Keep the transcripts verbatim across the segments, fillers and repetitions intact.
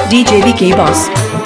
D J V K Boss.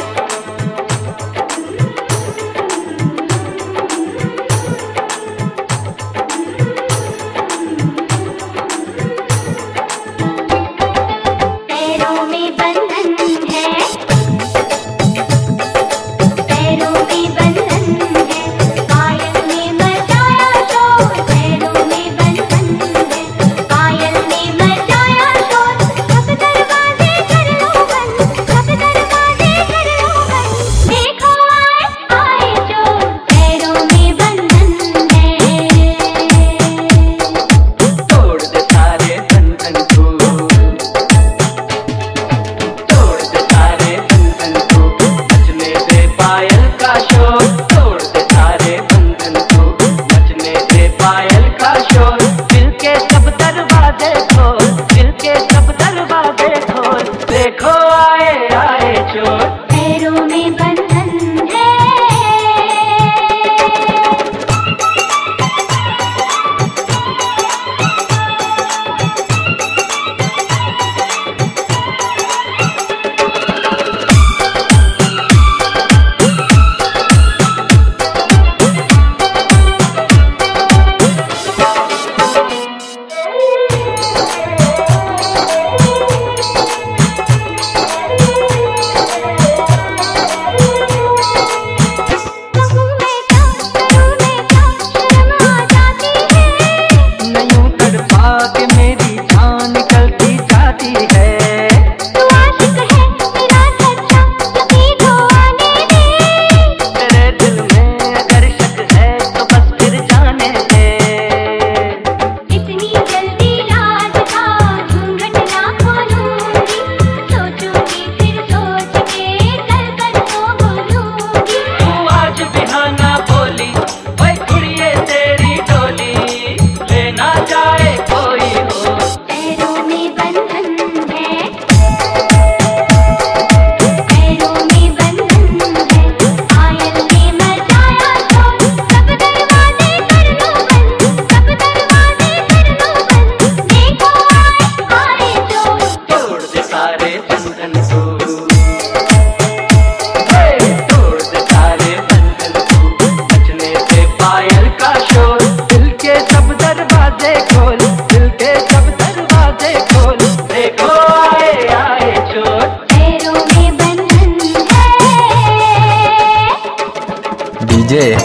D J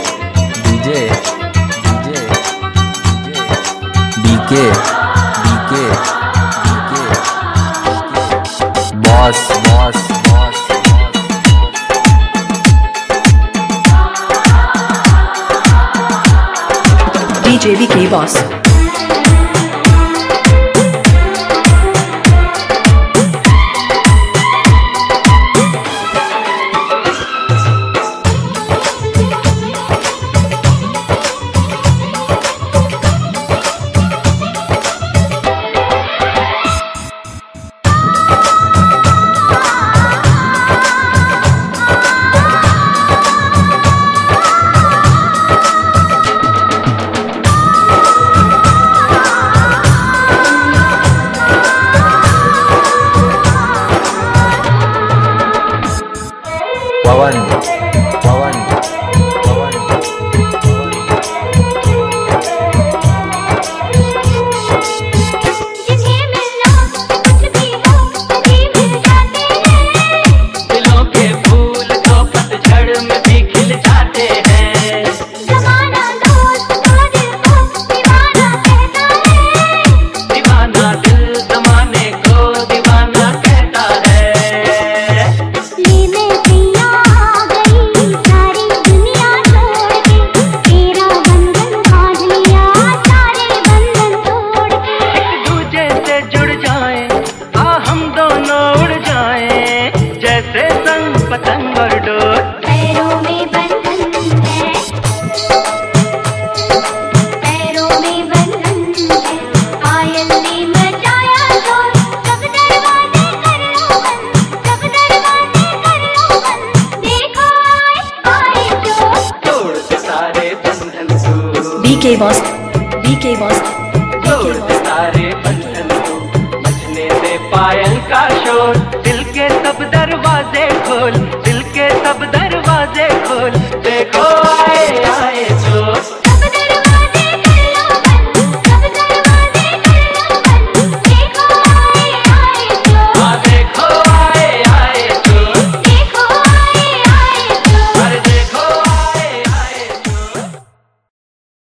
D J D J B K B K B K Boss Boss Boss D J V K Boss. Pawan Pawan Pawan जिन्हें मिलना कुछ भी हो कभी मिल जाते हैं। दिलों के फूल तो पतझड़ में भी खिल जाते हैं। जमाना दोस्त तो दिल को दीवाना कहता है। दीवाना दिल जमाने को दीवाना कहता है। ले मैं पिया आ गई सारी दुनिया छोड़ के, तेरा बंधन बांध लिया सारे बंधन तोड़ के। एक दूजे से जुड़ जाएं, आ हम दोनों उड़ जाएं, जैसे संग पतंग और डोर। पैरों में बंधन है, पैरों में बंधन है, पायल ने मचाया शोर। सब दरवाजे कर लो बंद, सब दरवाजे कर लो बंद, देखो आए आए चोर। तोड़ दे सारे बंधन को, B K Boss. B K Boss. तोड़ दे सारे बंधन को, बजने दे पायल का शोर। दिल के सब दरवाजे दरवाजे खोल, दिल के सब दरवाजे खोल। देखो आए आए